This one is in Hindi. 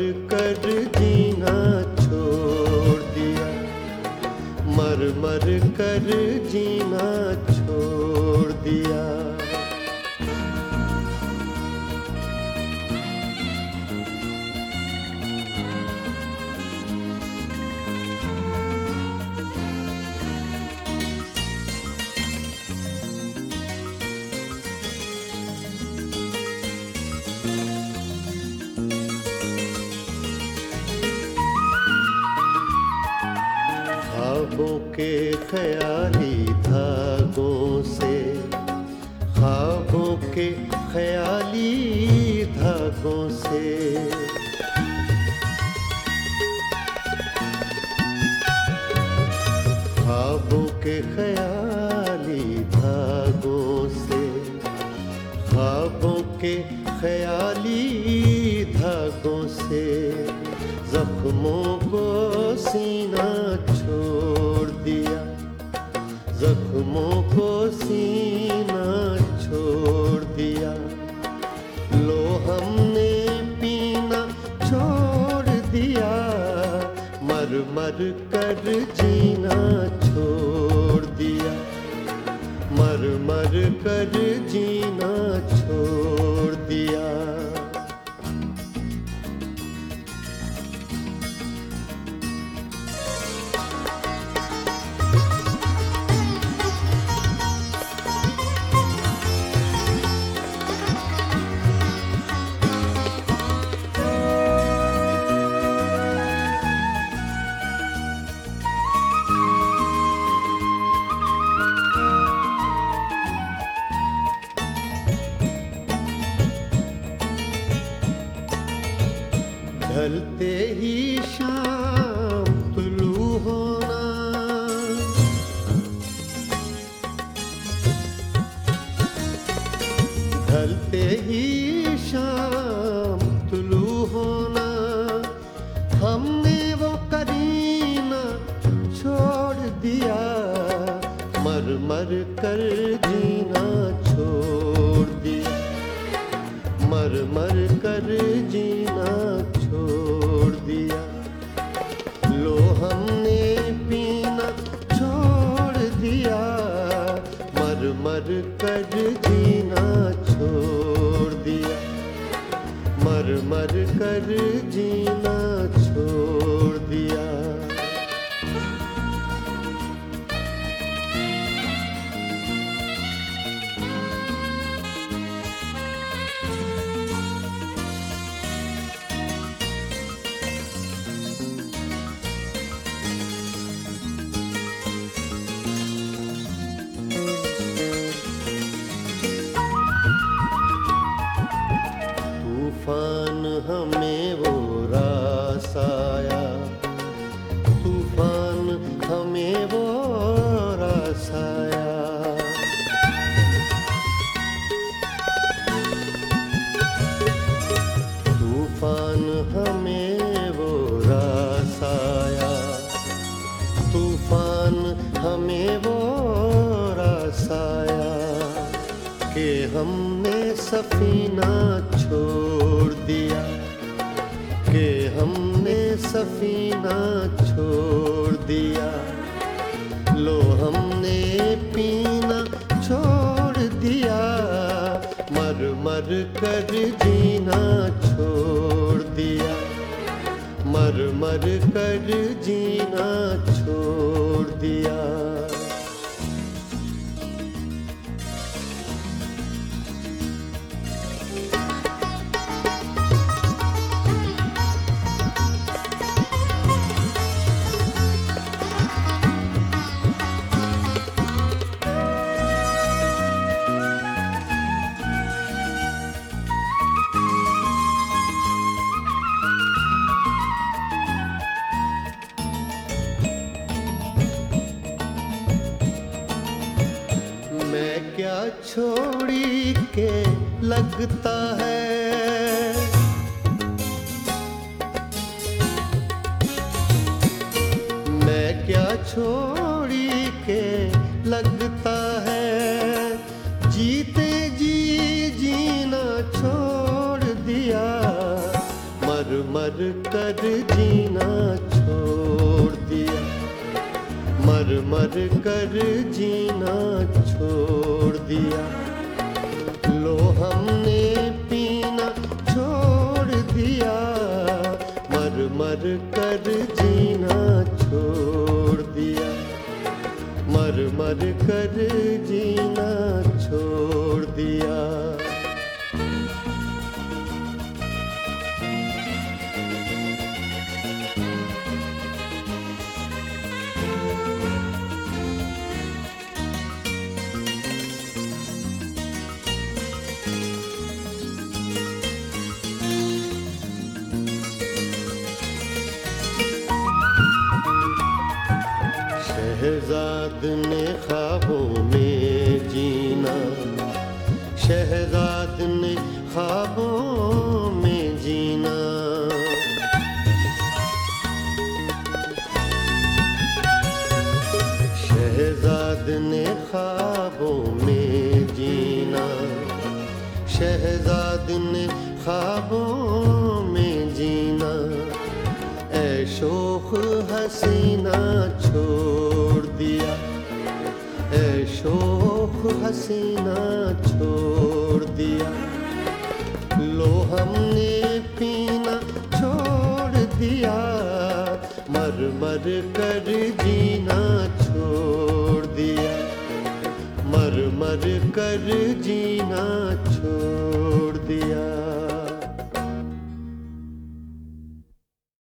कर जीना छोड़ दिया, मर मर कर जीना छोड़ दिया। ख्वाबों के ख्याली धागों से, ख्वाबों के ख्याली धागों से, ख्वाबों के ख्याली धागों से, ख्वाबों के ख्याली धागों से जख्मों को सीना छोड़ दिया, जख्मों को सीना छोड़ दिया। लो हमने पीना छोड़ दिया, मर मर कर जीना छोड़ दिया, मर मर कर जीना छोड़ दिया। ढलते ही शाम तुलू होना, ढलते ही शाम तुलू होना, हमने वो करीना छोड़ दिया, मर मर कर जीना छोड़ दिया, मर मर कर जीना छोड़ दिया। लो हमने पीना छोड़ दिया, मर मर कर जीना छोड़ दिया, मर मर कर जीना छोड़ दिया। तूफान हमें वो रास आया, तूफान हमें वो रास आया, तूफान हमें वो रास आया, तूफान हमें वो रास आया कि हमने सफीना छोड़ दिया, कि हमने सफीना छोड़ दिया। लो हमने पीना छोड़ दिया, मर मर कर जीना छोड़ दिया, मर मर कर जीना छोड़ दिया। क्या छोड़ी के लगता है, मैं क्या छोड़ी के लगता है, जीते जी जीना छोड़ दिया, मर मर मर कर जीना छोड़ दिया, मर मर कर जीना छोड़ दिया। लो हमने पीना छोड़ दिया, मर मर कर जीना छोड़ दिया, मर मर कर जीना छोड़ दिया। शहजाद ने ख्वाबों में जीना, शहजाद ने ख्वाबों में जीना। शहजाद ने ख्वाबों में जीना, शहजाद ने ख्वाबों में जीना। ऐशोख हसीना छोड़ दिया, ऐशोख हसीना छोड़ दिया। लो हमने पीना छोड़ दिया, मर मर कर जीना छोड़ दिया, मर मर कर जीना छोड़ दिया।